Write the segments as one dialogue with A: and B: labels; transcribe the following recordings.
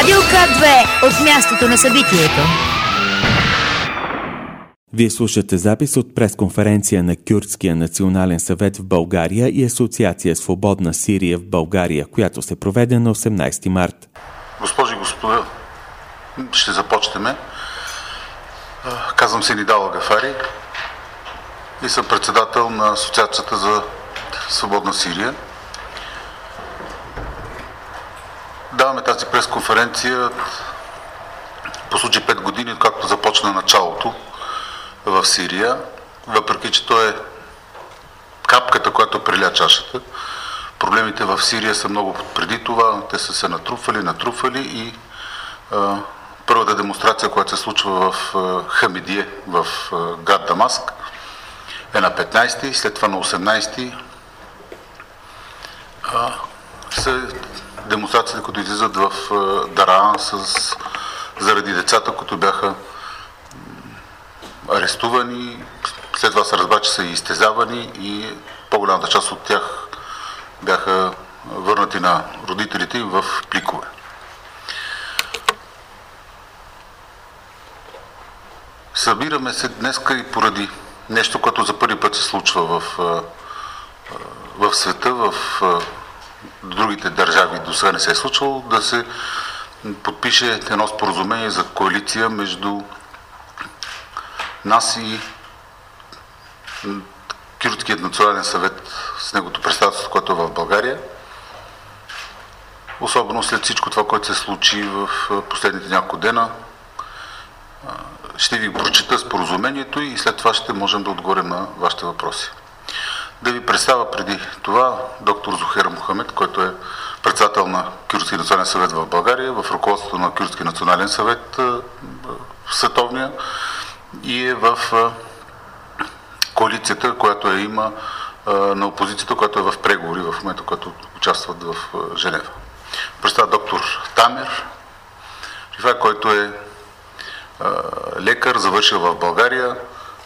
A: Радио К2 от мястото на събитието.
B: Вие слушате запис от пресконференция на Кюрдския национален съвет в България и Асоциация Свободна Сирия в България, която се проведе на 18 март.
C: Госпожи и господа, ще започнем. Казвам се Нидал Агафари и съм председател на Асоциацията за Свободна Сирия. Даваме тази пресконференция по случай 5 години, откакто започна началото в Сирия, въпреки че то е капката, която преля чашата. Проблемите в Сирия са много преди това, те са се натрупвали и първата демонстрация, която се случва в Хамидие, в град Дамаск, е на 15-ти, след това на 18-ти са демонстрациите, които излизат в Дараан заради децата, които бяха арестувани, след това се разбра, че са изтезавани и по-голямата част от тях бяха върнати на родителите им в пликове. Събираме се днеска и поради нещо, което за първи път се случва в света, в другите държави до сега не се е случвало, да се подпише едно споразумение за коалиция между нас и Кюрдският национален съвет с неговото представителство, което е в България. Особено след всичко това, което се случи в последните няколко дена. Ще ви прочета споразумението и след това ще можем да отговорим на вашите въпроси. Да ви представя преди това доктор Зухер Мохамед, който е председател на Кюрдския национален съвет в България, в ръководството на Кюрдския национален съвет в световния и е в коалицията, която има на опозицията, която е в преговори в момента, която участват в Женева. Представя доктор Тамер, който е лекар, завършил в България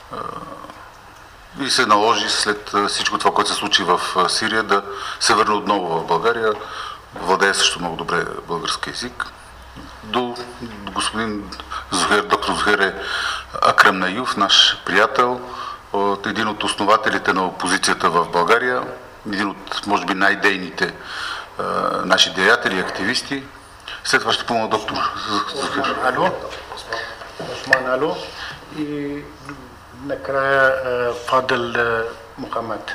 C: и се наложи след всичко това, което се случи в Сирия, да се върне отново в България. Владее също много добре български език. До господин Зухер, доктор Зухер е Акрем Наюф, наш приятел, един от основателите на опозицията в България, един от, може би, най-дейните наши деятели и активисти. След това ще помня доктор Зухер.
D: Осман Ало и накрая Фадел Мохамед.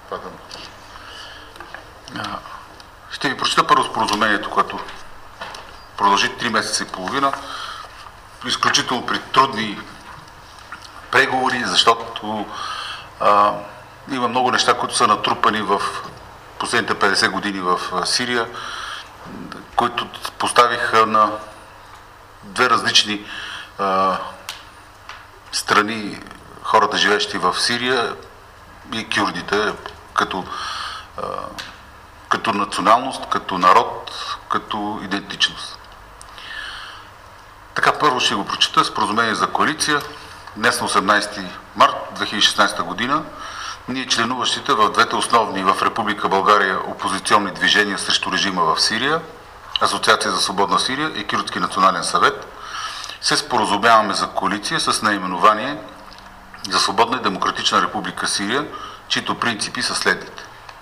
C: Ще ви прочета първо споразумението, което продължи 3 месеца и половина. Изключително при трудни преговори, защото има много неща, които са натрупани в последните 50 години в Сирия, които поставиха на две различни страни хората, живеещи в Сирия и кюрдите, като националност, като народ, като идентичност. Така, първо ще го прочета. Споразумение за коалиция. Днес на 18 март 2016 година ние, членуващите в двете основни в Република България опозиционни движения срещу режима в Сирия, Асоциация за Свободна Сирия и Кюрдски национален съвет, се споразумяваме за коалиция с наименование за Свободна и демократична Република Сирия, чието принципи са следните.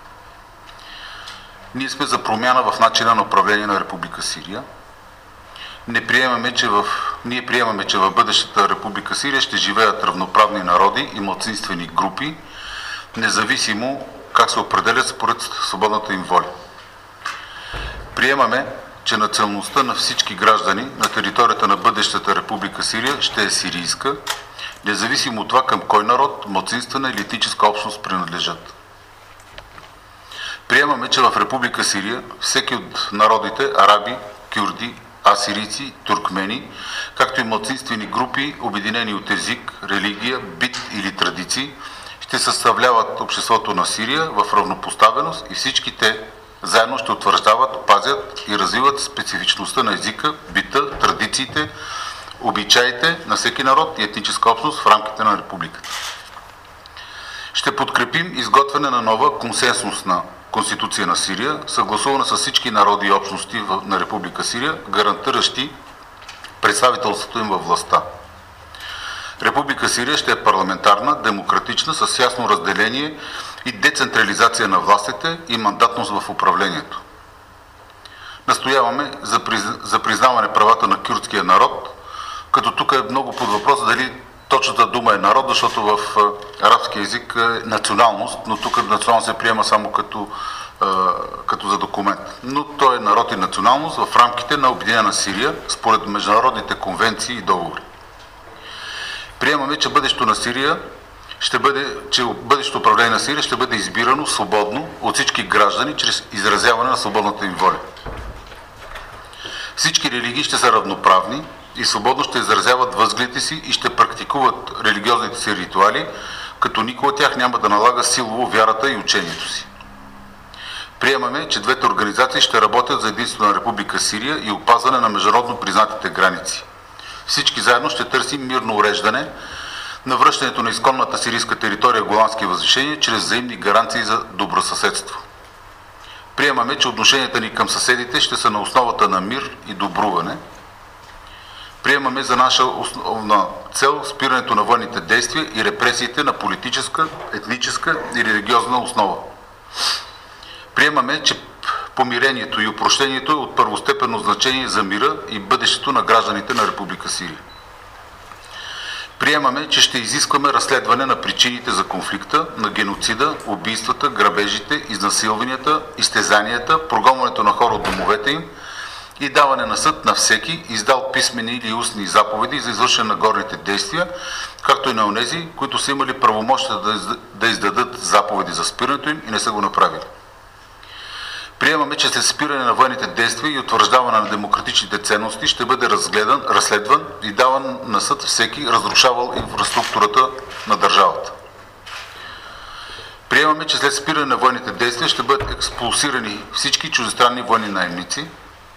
C: Ние сме за промяна в начина на управление на Република Сирия. Ние приемаме, че в бъдещата Република Сирия ще живеят равноправни народи и малцинствени групи, независимо как се определят според свободната им воля. Приемаме, че националността на всички граждани на територията на бъдещата Република Сирия ще е сирийска, независимо от това към кой народ, малцинствена или етническа общност принадлежат. Приемаме, че в Република Сирия всеки от народите араби, кюрди, асирийци, туркмени, както и малцинствени групи, обединени от език, религия, бит или традиции, ще съставляват обществото на Сирия в равнопоставеност и всички те заедно ще утвърждават, пазят и развиват специфичността на езика, бита, традициите, обичаите на всеки народ и етническа общност в рамките на републиката. Ще подкрепим изготвяне на нова консенсусна Конституция на Сирия, съгласувана с всички народи и общности на Република Сирия, гарантиращи представителството им във властта. Република Сирия ще е парламентарна, демократична, с ясно разделение и децентрализация на властите и мандатност в управлението. Настояваме за признаване правата на кюрдския народ, като тук е много под въпрос дали точната дума е народ, защото в арабски език е националност, но тук националност се приема само като за документ. Но той е народ и националност в рамките на Обединена Сирия, според международните конвенции и договори. Приемаме, че бъдещето управление на Сирия ще бъде избирано свободно от всички граждани чрез изразяване на свободната им воля. Всички религии ще са равноправни и свободно ще изразяват възгледите си и ще практикуват религиозните си ритуали, като никой от тях няма да налага силово вярата и учението си. Приемаме, че двете организации ще работят за единството на Република Сирия и опазване на международно признатите граници. Всички заедно ще търсим мирно уреждане на връщането на изконната сирийска територия Голански възвишения чрез взаимни гаранции за добросъседство. Приемаме, че отношенията ни към съседите ще са на основата на мир и добруване. Приемаме за наша основна цел спирането на военните действия и репресиите на политическа, етническа и религиозна основа. Приемаме, че помирението и опрощението е от първостепенно значение за мира и бъдещето на гражданите на Република Сирия. Приемаме, че ще изискваме разследване на причините за конфликта, на геноцида, убийствата, грабежите, изнасилванията, изтезанията, прогонването на хора от домовете им и даване на съд на всеки, издал писмени или устни заповеди за извършване на горните действия, както и на онези, които са имали правомощия да издадат заповеди за спирането им и не са го направили. Приемаме, че след спиране на военните действия и утвърждаване на демократичните ценности ще бъде разследван и даван на съд всеки, разрушавал инфраструктурата на държавата. Приемаме, че след спиране на военните действия ще бъдат експулсирани всички чуждестранни военни наемници.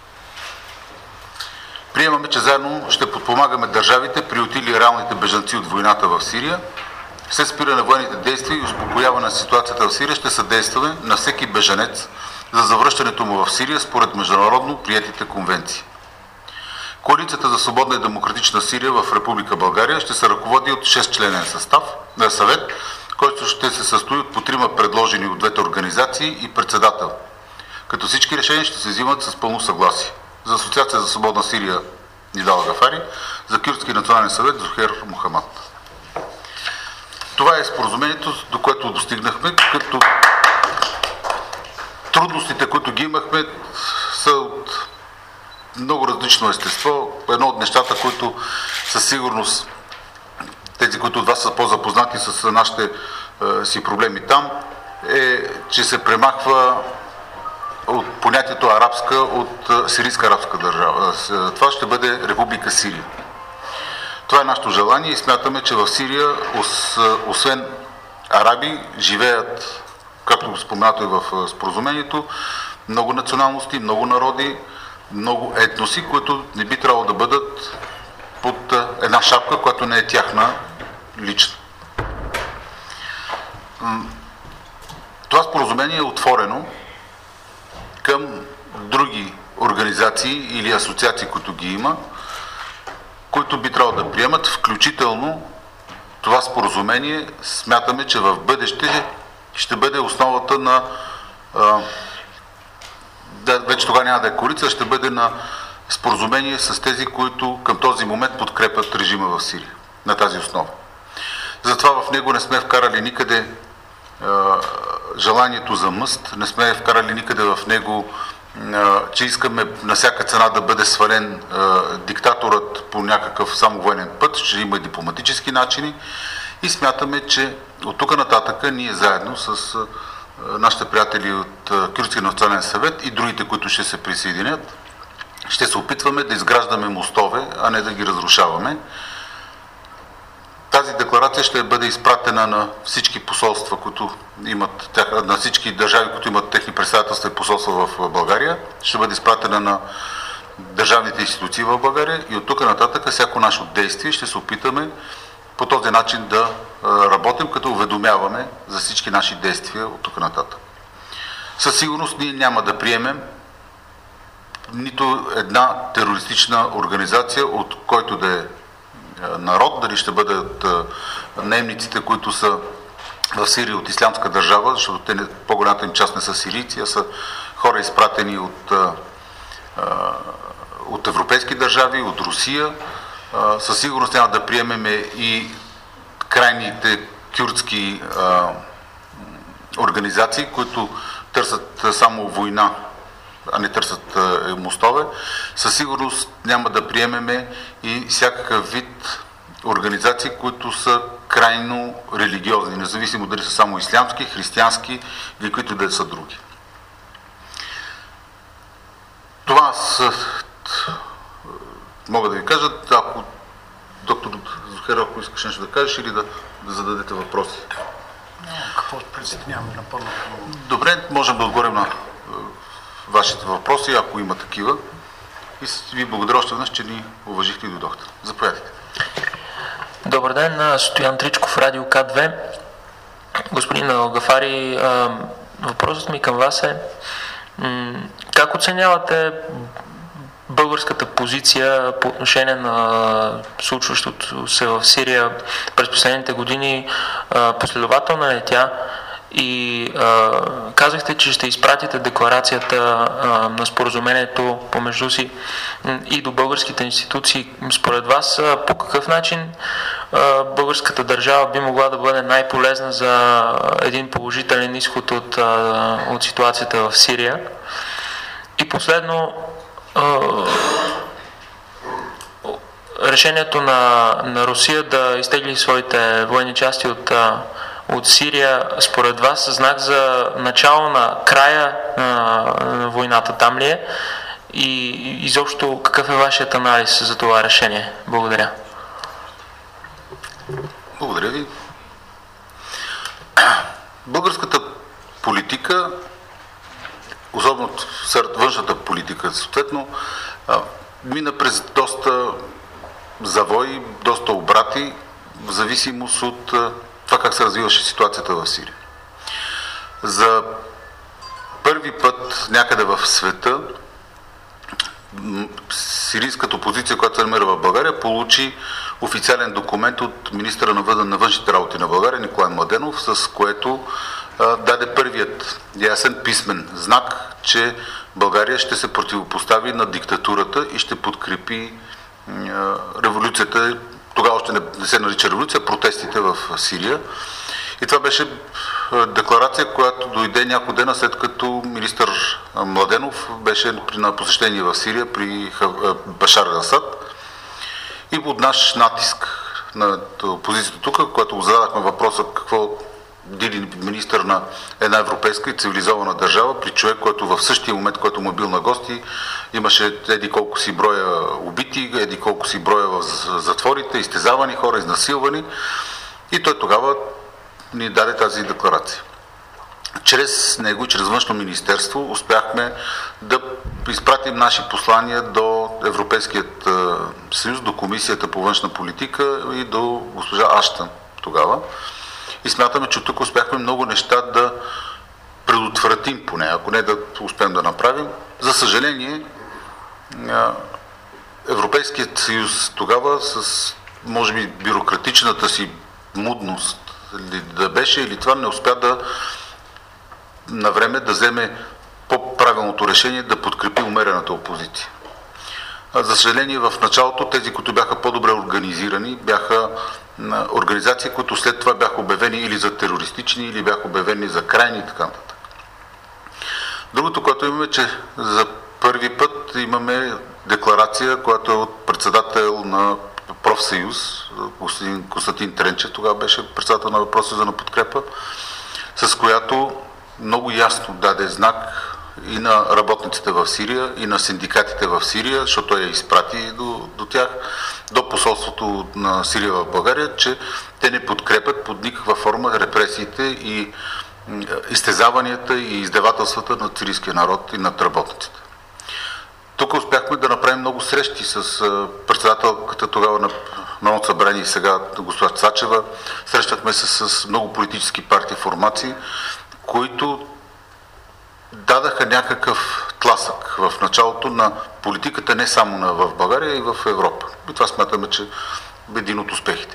C: Приемаме, че заедно ще подпомагаме държавите, приютили реалните бежанци от войната в Сирия. След спиране на военните действия и успокояване на ситуацията в Сирия ще съдействаме на всеки бежанец за завръщането му в Сирия според международно приетите конвенции. Коалицията за свободна и демократична Сирия в Република България ще се ръководи от 6-членен съвет, който ще се състои от по 3 предложени от двете организации и председател, като всички решения ще се взимат с пълно съгласие. За Асоциация за свободна Сирия Нидал Гафари, за Кюрдски национален съвет Зухер Мухамад. Това е споразумението, до което достигнахме, като трудностите, които ги имахме, са от много различно естество. Едно от нещата, които със сигурност тези, които от вас са по-запознати с нашите си проблеми там, е, че се премахва от понятието арабска от сирийска арабска държава. Това ще бъде Република Сирия. Това е нашето желание и смятаме, че в Сирия, освен араби, живеят, както споменато и в споразумението, много националности, много народи, много етноси, които не би трябвало да бъдат под една шапка, която не е тяхна лична. Това споразумение е отворено към други организации или асоциации, които ги има, които би трябвало да приемат, включително това споразумение смятаме, че в бъдеще ще бъде основата на вече тогава няма да е коалиция, ще бъде на споразумение с тези, които към този момент подкрепят режима в Сирия на тази основа. Затова в него не сме вкарали никъде желанието за мъст, не сме вкарали никъде в него, че искаме на всяка цена да бъде свален диктаторът по някакъв само военен път, ще има и дипломатически начини и смятаме, че от тук нататък ние заедно с нашите приятели от Кюрдския национален съвет и другите, които ще се присъединят, ще се опитваме да изграждаме мостове, а не да ги разрушаваме. Тази декларация ще бъде изпратена на всички посолства, които имат, на всички държави, които имат техни представителства и посолства в България. Ще бъде изпратена на държавните институции в България и от тук нататък всяко наше действие ще се опитаме по този начин да работим, като уведомяваме за всички наши действия от тук нататък. Със сигурност ние няма да приемем нито една терористична организация, от който да е народ, дали ще бъдат наемниците, които са в Сирия от Ислямска държава, защото те по-голямата им част не са сирийци, а са хора изпратени от европейски държави, от Русия. Със сигурност няма да приемем и крайните кюрдски организации, които търсят само война, а не търсят мостове. Със сигурност няма да приемеме и всякакъв вид организации, които са крайно религиозни, независимо дали са само ислямски, християнски или които да са други. Това мога да ви кажа, ако доктор Зухера, ако искаш нещо да кажеш или да зададете въпроси.
D: Какво присъединяваме напълно?
C: Добре, можем да отговорим на вашите въпроси, ако има такива. И ви благодаря още веднъж, че ни уважихте и дойдохте. Заповядайте.
E: Добър ден, Стоян Тричков, Радио К2. Господин Алгафари, въпросът ми към вас е как оценявате българската позиция по отношение на случващото се в Сирия през последните години? Последователна е тя? И казахте, че ще изпратите декларацията на споразумението помежду си и до българските институции. Според вас, по какъв начин българската държава би могла да бъде най-полезна за един положителен изход от ситуацията в Сирия? И последно, решението на Русия да изтегли своите военни части от Сирия, според вас, знак за начало на края на войната там ли е? И изобщо какъв е вашият анализ за това решение? Благодаря.
C: Благодаря ви. Българската политика, особено сред външната политика, съответно, мина през доста завои, доста обрати, в зависимост от това как се развиваше ситуацията в Сирия. За първи път някъде в света сирийската опозиция, която се намира в България, получи официален документ от министъра на външните работи на България, Николай Младенов, с което даде първият ясен писмен знак, че България ще се противопостави на диктатурата и ще подкрепи революцията. Тогава още не се нарича революция, протестите в Сирия. И това беше декларация, която дойде няколко дена след като министър Младенов беше на посещение в Сирия при Башар ал-Асад. И под наш натиск на опозицията тук, когато го зададахме въпроса какво дили министър на една европейска и цивилизована държава при човек, който в същия момент, който му бил на гости, имаше еди колко си броя убити, еди колко си броя в затворите, изтезавани хора, изнасилвани. И той тогава ни даде тази декларация. Чрез него и чрез Външно министерство успяхме да изпратим наши послания до Европейският съюз, до Комисията по външна политика и до госпожа Аштън тогава. И смятаме, че тук успяхме много неща да предотвратим поне, ако не да успеем да направим. За съжаление, Европейският съюз тогава с, може би, бюрократичната си мудност да беше или това не успя да на време да вземе по-правилното решение да подкрепи умерената опозиция. За съжаление, в началото тези, които бяха по-добре организирани, бяха организации, които след това бяха обявени или за терористични, или бяха обявени за крайни и така нататък. Другото, което имаме, че за първи път имаме декларация, която е от председател на профсъюз, господин Константин Тренчев, тогава беше председател на профсъюза на подкрепа, с която много ясно даде знак и на работниците в Сирия, и на синдикатите в Сирия, защото той я изпрати до тях, до посолството на Сирия в България, че те не подкрепят под никаква форма репресиите и изтезаванията и издевателствата на сирийския народ и над работниците. Тук успяхме да направим много срещи с председателката тогава на Народното събрание и сега госпожа Цачева. Срещахме се с много политически партии, формации, които дадаха някакъв тласък в началото на политиката не само в България, и в Европа. И това смятаме, че е един от успехите.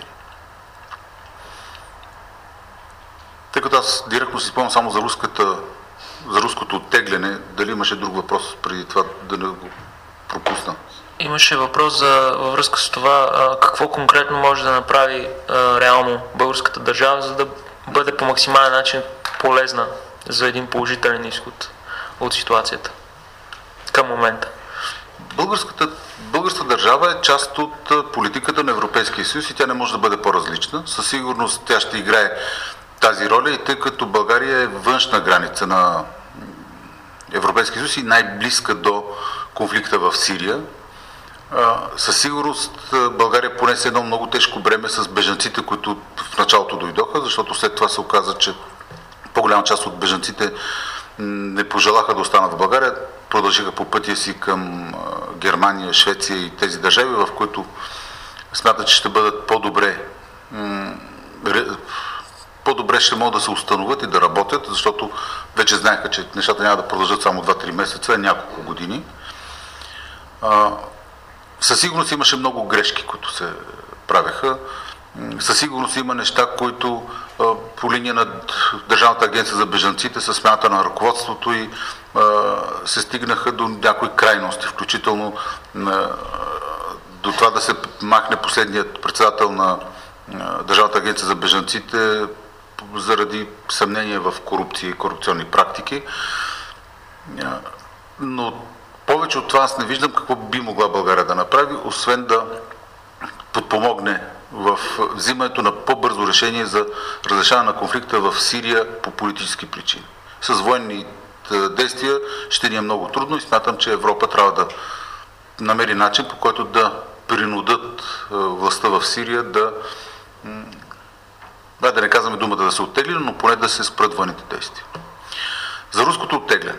C: Тъй като аз директно си спомням само за руското оттегляне, дали имаше друг въпрос преди това, да не го пропусна?
E: Имаше въпрос във връзка с това какво конкретно може да направи реално българската държава, за да бъде по максимален начин полезна за един положителен изход от ситуацията към момента.
C: Българската държава е част от политиката на Европейския съюз и тя не може да бъде по-различна. Със сигурност тя ще играе тази роля и тъй като България е външна граница на Европейския съюз и най-близка до конфликта в Сирия, със сигурност България понесе едно много тежко бреме с бежанците, които в началото дойдоха, защото след това се оказа, че по-голяма част от бежанците не пожелаха да останат в България, продължиха по пътя си към Германия, Швеция и тези държави, в които смятат, че ще бъдат по-добре ще могат да се установят и да работят, защото вече знаеха, че нещата няма да продължат само 2-3 месеца, а няколко години. Със сигурност имаше много грешки, които се правеха. Със сигурност има неща, които по линия на Държавната агенция за бежанците със смяната на ръководството и се стигнаха до някои крайности, включително до това да се махне последният председател на Държавната агенция за бежанците заради съмнение в корупция и корупционни практики. Но повече от това аз не виждам какво би могла България да направи, освен да подпомогне в взимането на по-бързо решение за разрешаване на конфликта в Сирия по политически причини. С военни действия ще ни е много трудно и смятам, че Европа трябва да намери начин, по който да принудат властта в Сирия да не казваме думата да се оттегли, но поне да се спрат военните действия. За руското оттегляне.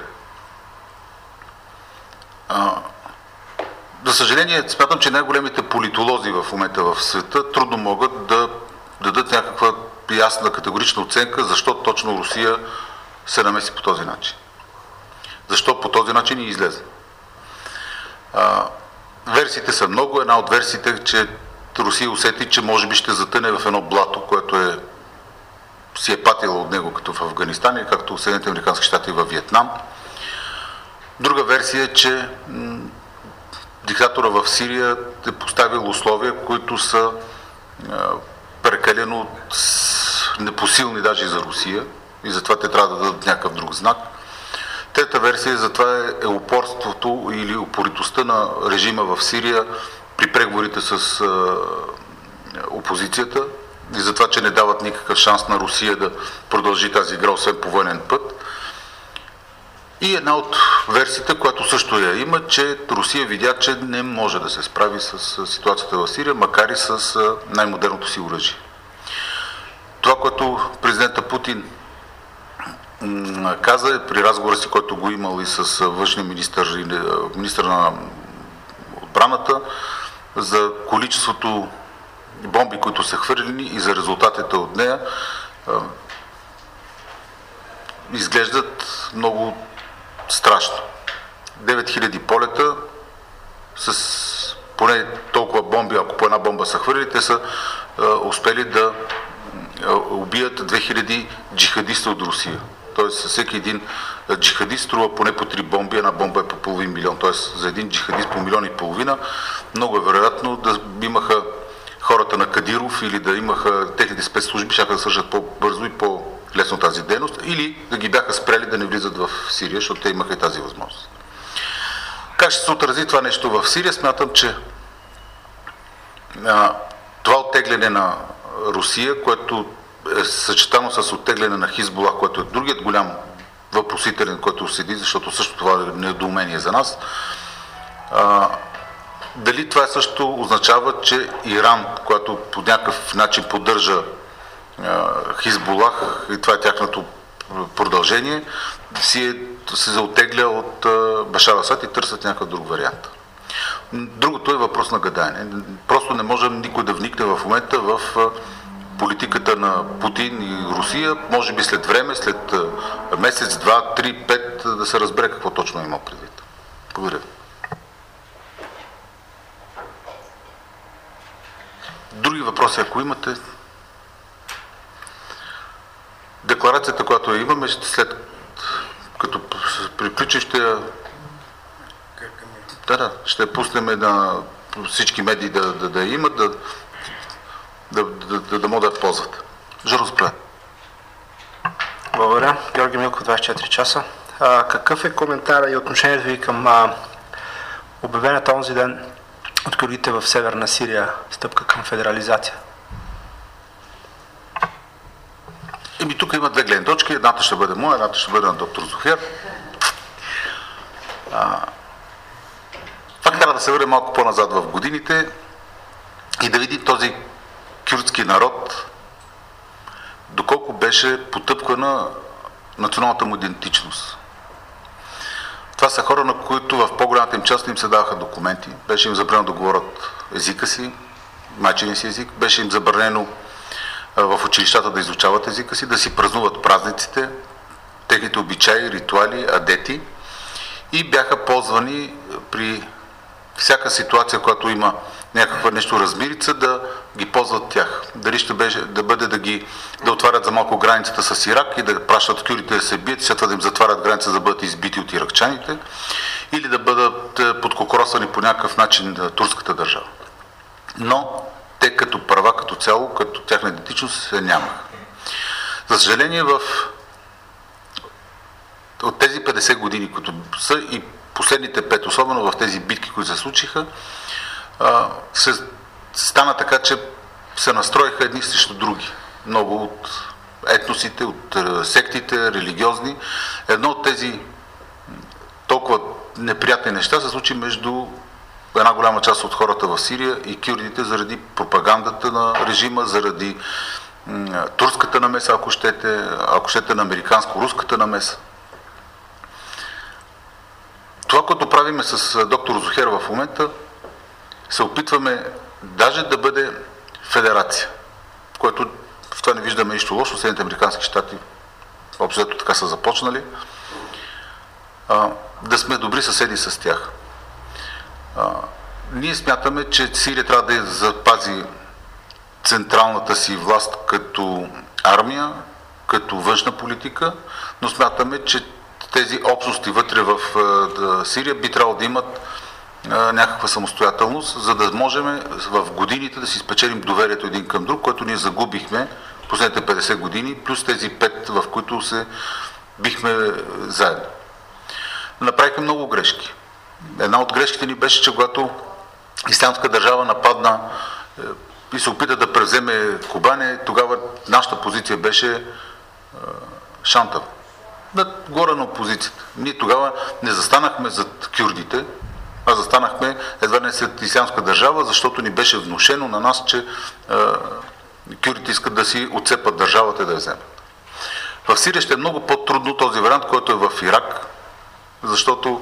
C: За съжаление, смятам, че най-големите политолози в момента в света трудно могат да дадат някаква ясна категорична оценка, защо точно Русия се намеси по този начин. Защо по този начин и излезе. Версиите са много. Една от версиите е, че Русия усети, че може би ще затъне в едно блато, което си е патила от него, като в Афганистан и както в Съединените американски щати и във Виетнам. Друга версия е, че диктатора в Сирия е поставил условия, които са прекалено непосилни даже и за Русия и затова те трябва да дадат някакъв друг знак. Трета версия за това е упорството или упоритостта на режима в Сирия при преговорите с опозицията и за това, че не дават никакъв шанс на Русия да продължи тази игра, освен по военен път. И една от версиите, която също я има, че Русия видя, че не може да се справи с ситуацията в Сирия, макар и с най-модерното си оръжие. Това, което президента Путин каза при разговора си, който го имал и с външния министър на отбраната, за количеството бомби, които са хвърлени и за резултатите от нея, изглеждат много страшно. 9000 полета с поне толкова бомби, ако по една бомба са хвърлили, те са успели да убият 2000 джихадиста от Русия. Тоест всеки един джихадист струва поне по 3 бомби, една бомба е по половин милион. Тоест за един джихадист по 1,5 милиона много е вероятно да имаха хората на Кадиров или да имаха техните спецслужби, щяха да свършат по-бързо и по-лесно тази дейност, или да ги бяха спрели да не влизат в Сирия, защото те имаха и тази възможност. Как ще се отрази това нещо в Сирия? Смятам, че това оттегляне на Русия, което е съчетано с оттегляне на Хизбула, което е другият голям въпросителен, който седи, защото също това е недоумение за нас. Дали това също означава, че Иран, който по някакъв начин поддържа Хизбулах и това е тяхното продължение, се заоттегля от Башар Асад и търсят някакъв друг вариант. Другото е въпрос на гадаене. Просто не може никой да вникне в момента в политиката на Путин и Русия. Може би след време, след месец, 2, 3, 5, да се разбере какво точно има предвид. Благодаря. Други въпроси, ако имате? Декларацията, която имаме, след като приключи, ще я пуснем на всички медии да имат, да могат да я ползват. Жоро, заповядай.
F: Благодаря. Георги Милков, 24 часа. Какъв е коментара и отношението ви към обявената онзи ден от кюрдите в Северна Сирия стъпка към федерализация?
C: Тук има две гледни точки. Едната ще бъде моя, едната ще бъде на доктор Зухер. Пак трябва да се върне малко по-назад в годините и да видим този кюрдски народ, доколко беше потъпкана националната му идентичност. Това са хора, на които в по-голямата им част им се даваха документи. Беше им забранено да говорят езика си, майчиния си език. Беше им забранено в училищата да изучават езика си, да си празнуват празниците, техните обичаи, ритуали, адети и бяха ползвани при всяка ситуация, която има някаква нещо размирица, да ги ползват тях. Дали ще беше да бъде да отварят за малко границата с Ирак и да пращат кюрдите да се бият, след това да им затварят граница, за да бъдат избити от иракчаните, или да бъдат подкокоросвани по някакъв начин турската държава. Но те като права, като цяло, като тяхна идентичност се нямаха. За съжаление, от тези 50 години, които са и последните 5, особено в тези битки, които се случиха, стана така, че се настроиха едни срещу други. Много от етносите, от сектите, религиозни. Едно от тези толкова неприятни неща се случи между една голяма част от хората в Сирия и кюрдите заради пропагандата на режима, заради турската намеса, ако щете на американско-руската намеса. Това, което правиме с доктор Зухер в момента, се опитваме даже да бъде федерация, което в това не виждаме нищо лошо. Съединените американски щати общо така са започнали. Да сме добри съседи с тях. Ние смятаме, че Сирия трябва да запази централната си власт като армия, като външна политика, но смятаме, че тези общности вътре в Сирия би трябвало да имат някаква самостоятелност, за да можем в годините да си спечелим доверието един към друг, което ние загубихме последните 50 години, плюс тези 5, в които се бихме заедно. Направихме много грешки. Една от грешките ни беше, че когато Ислямска държава нападна и се опита да превземе Кобане, тогава нашата позиция беше шантава. Горе на опозицията. Ние тогава не застанахме зад кюрдите, а застанахме едва не след Ислямска държава, защото ни беше внушено на нас, че кюрдите искат да си отцепат държавата и да я вземат. В Сирия ще е много по-трудно този вариант, който е в Ирак, защото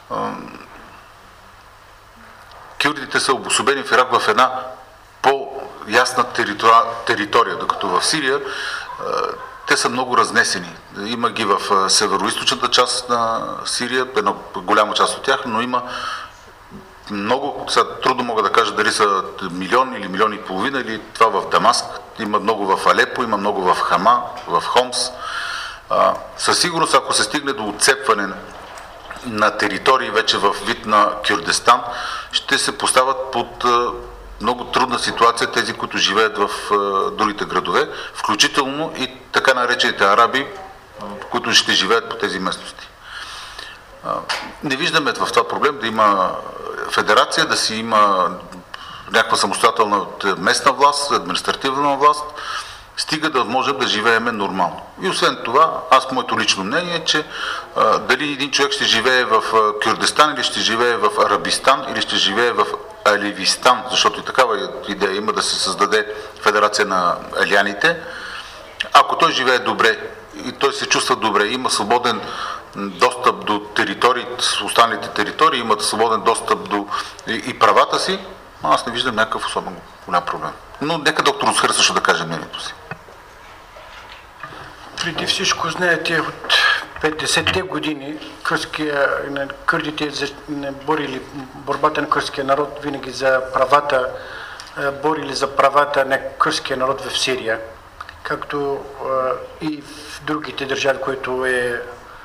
C: кюрдите са обособени в Ирак в една по-ясна територия, докато в Сирия те са много разнесени. Има ги в северо-источната част на Сирия, една голяма част от тях, но има много, трудно мога да кажа дали са милион или милион и половина, или това в Дамаск, има много в Алепо, има много в Хама, в Хомс. Със сигурност, ако се стигне до отцепване на територии вече в вид на Кюрдистан, ще се поставят под много трудна ситуация тези, които живеят в другите градове, включително и така наречените араби, които ще живеят по тези местности. Не виждаме в това проблем да има федерация, да си има някаква самостоятелна местна власт, административна власт, стига да можем да живееме нормално. И освен това, моето лично мнение е, че дали един човек ще живее в Кюрдистан, или ще живее в Арабистан, или ще живее в Аливистан, защото и такава идея има да се създаде федерация на алианите, ако той живее добре и той се чувства добре, има свободен достъп до територии, останалите територии, имат свободен достъп до и правата си, аз не виждам някакъв особено голям проблем. Но нека доктор Зухер също да каже мнението си.
D: Преди всичко, знаете, от 50-те години кюрдите борили борбата на кюрдския народ винаги за правата, борили за правата на кюрдския народ в Сирия, както и в другите държави, които е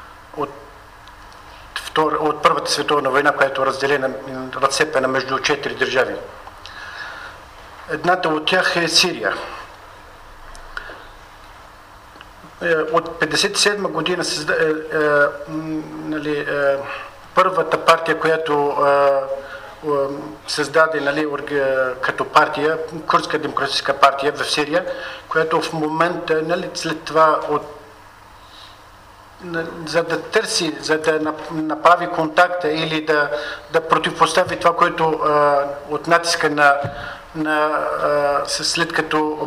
D: от Първата световна война, която е разделена, разцепена между 4 държави. Едната от тях е Сирия. От 1957 година първата партия, която създаде като партия, Кюрдска демократическа партия в Сирия, която в момента след това за да търси, за да направи контакта или да противопостави това, което от натиска след като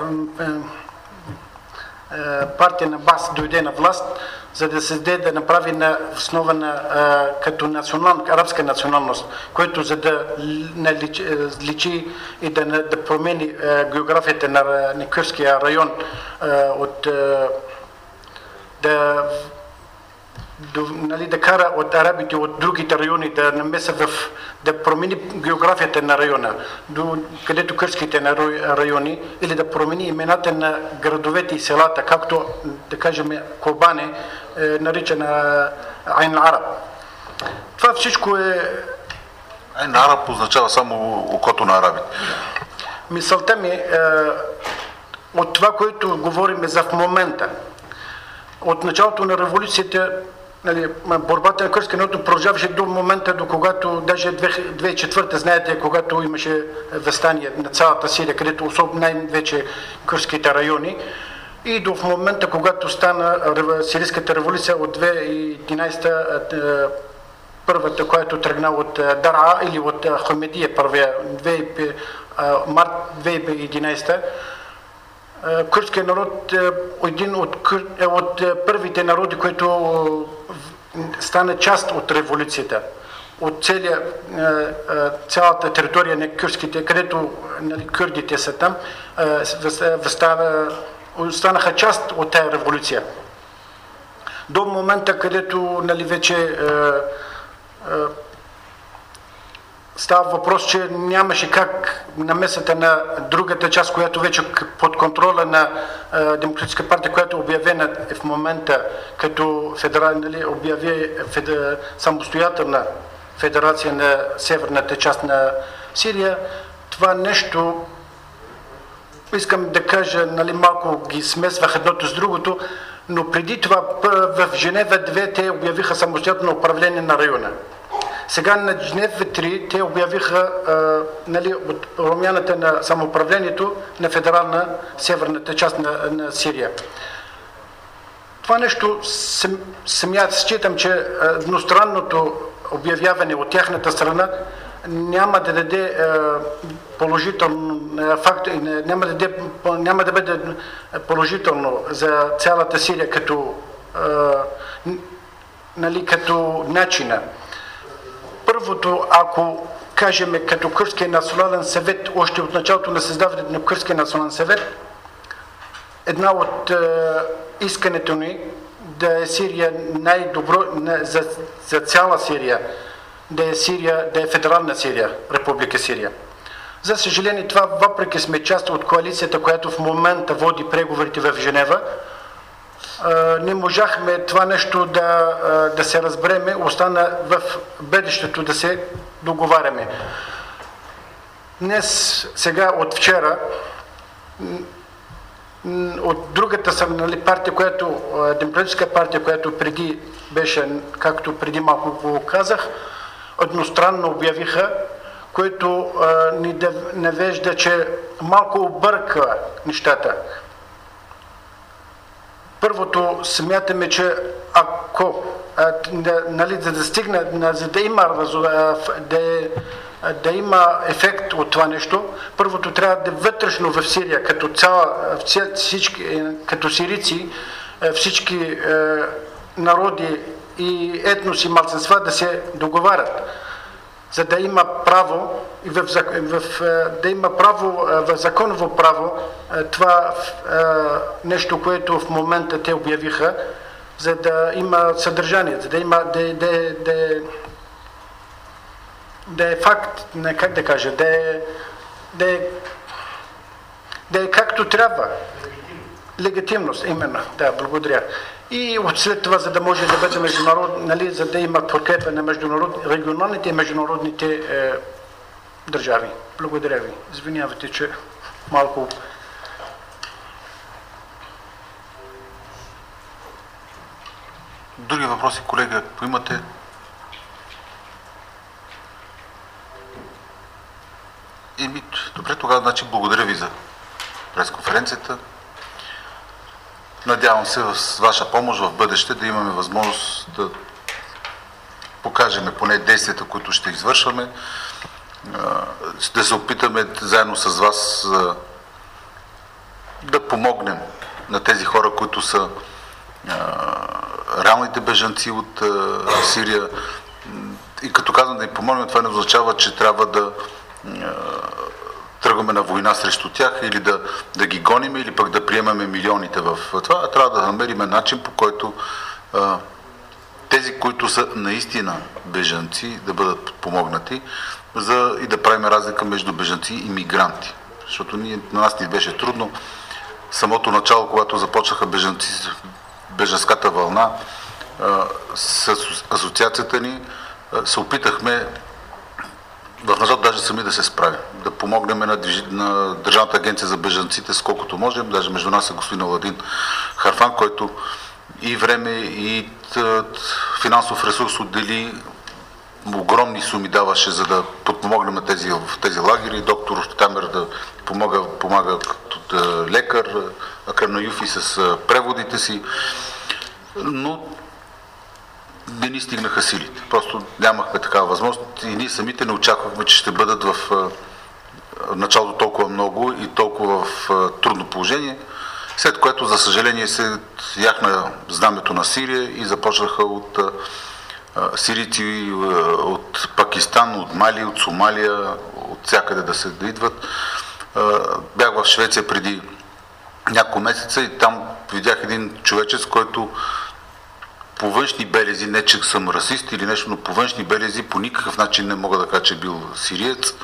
D: партия на Бас дойде на власт, за да да направи на основа на като арабска националност, който за да личи и да промени географията на кюрдския район да кара от арабите от другите райони да намеса да промени географията на района, където кюрдските райони, или да промени имената на градовете и селата, както да кажем Кобане наричана Айн Араб. Това всичко е...
C: Айн Араб означава само окото на арабите.
D: Мисълта ми от това, което говорим за в момента, от началото на революцията, борбата на кюрдския народ продължаваше до момента, до когато даже 2004, знаете, когато имаше въстание на цялата Сирия, където особено най-вече кюрдските райони, и до в момента, когато стана сирийската революция от 2011, първата, която тръгна от Дара или от Хамедия, първия, март 2011. Кюрдският народ е един от първите народи, които стана част от революцията, от цялата територия на кюрдските, където кюрдите са там, останаха част от тази революция. До момента, където вече става въпрос, че нямаше как намесата на другата част, която вече под контрола на Демократическа партия, която е обявена в момента като самостоятелна федерация на северната част на Сирия. Това нещо, искам да кажа, малко ги смесвах едното с другото, но преди това в Женева 2 те обявиха самостоятелно управление на района. Сега на Женева 3 те обявиха от промяната на самоуправлението на федерална северната част на Сирия. Това нещо считам, че едностранното обявяване от тяхната страна няма да даде положително факт, няма да бъде положително за цялата Сирия като начина. Първото, ако кажем като Кюрдския национален съвет, още от началото на създаването на Кюрдския национален съвет, една от искането ни да е Сирия най-добро за цяла Сирия, да е федерална Сирия, Република Сирия. За съжаление, това въпреки сме част от коалицията, която в момента води преговорите в Женева, не можахме това нещо да се разбереме, остана в бъдещето да се договаряме. Днес, сега от вчера, от другата партия, Демократическа партия, която преди беше, както преди малко го казах, едностранно обявиха, което ни навежда, че малко обърка нещата. Първото, смятаме, че ако за да стигне, за да има ефект от това нещо, първото трябва да вътрешно в Сирия, като сирийци, всички народи и етноси, малцинства да се договарят, за да има право да има право в законово право това нещо, което в момента те обявиха за да има съдържание, за да има да е факт, не как да кажа, да е както трябва. Легитимност, именно. Да, благодаря. И след това, за да може да бъде международно, нали, за да има подкрепа на регионалните и международните държави. Благодаря ви. Извинявайте, че малко...
C: Други въпроси, колега, ако имате? Добре, тогава, значи, благодаря ви за пресконференцията. Надявам се с ваша помощ в бъдеще да имаме възможност да покажем поне действията, които ще извършваме, да се опитаме заедно с вас да помогнем на тези хора, които са реалните бежанци от Сирия. И като казвам да им помогнем, това не означава, че трябва да тръгваме на война срещу тях или да ги гоним, или пък да приемаме милионите в това. Трябва да намерим начин, по който тези, които са наистина бежанци, да бъдат подпомогнати и да правим разлика между бежанци и мигранти. Защото на нас ни беше трудно. Самото начало, когато започнаха бежанската вълна, с асоциацията ни се опитахме в началото даже сами да се справим, да помогнем на Държавната агенция за бежанците сколкото можем. Даже между нас е господин Аладин Харфан, който и време, и финансов ресурс отдели, огромни суми даваше, за да подпомогнем в тези лагери. Доктор Тамер да помага като лекар, Акрем Наюфи с преводите си, но не ни стигнаха силите. Просто нямахме такава възможност и ние самите не очаквахме, че ще бъдат в началото толкова много и толкова в трудно положение, след което, за съжаление, се яхна знамето на Сирия и започнаха от сирийци от Пакистан, от Мали, от Сомалия, от всякъде да идват. Бях в Швеция преди няколко месеца и там видях един човечец, който по външни белези, не че съм расист или нещо, но по външни белези по никакъв начин не мога да кажа, че е бил сириец,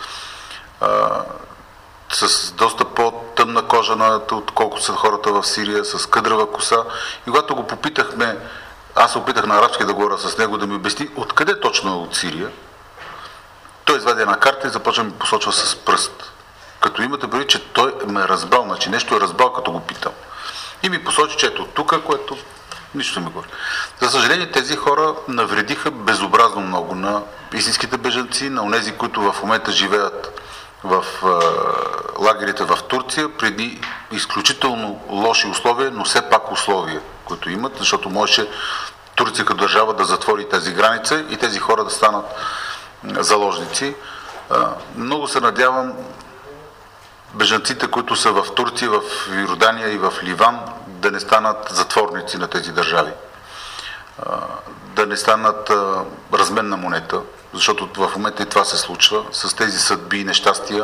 C: с доста по-тъмна кожа, отколкото са хората в Сирия, с къдрава коса. И когато го попитахме, аз се опитах на арабски да говоря с него, да ми обясни откъде точно е от Сирия, той извади една карта и започва ми посочва с пръст. Като имате предвид, че той ме е разбрал, значи нещо е разбрал, като го питам. И ми посочи, че ето тук, което нищо не ми говори. За съжаление, тези хора навредиха безобразно много на истинските бежанци, на онези, които в момента живеят в лагерите в Турция, преди изключително лоши условия, но все пак условия, които имат, защото можеше Турция като държава да затвори тази граница и тези хора да станат заложници. Много се надявам бежанците, които са в Турция, в Йордания и в Ливан, да не станат затворници на тези държави. Да не станат разменна монета, защото в момента и това се случва. С тези съдби и нещастия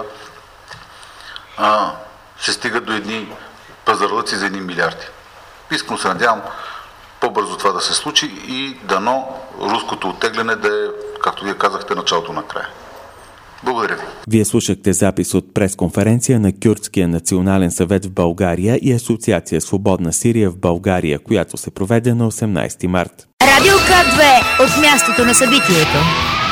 C: се стига до едни пазарлъци за 1 милиарди. Искам се надявам по-бързо това да се случи и дано руското оттегляне да е, както вие казахте, началото на края. Благодаря ви.
B: Вие слушахте запис от пресконференция на Кюрдския национален съвет в България и Асоциация Свободна Сирия в България, която се проведе на 18 март.
A: Радио К2 от мястото на събитието.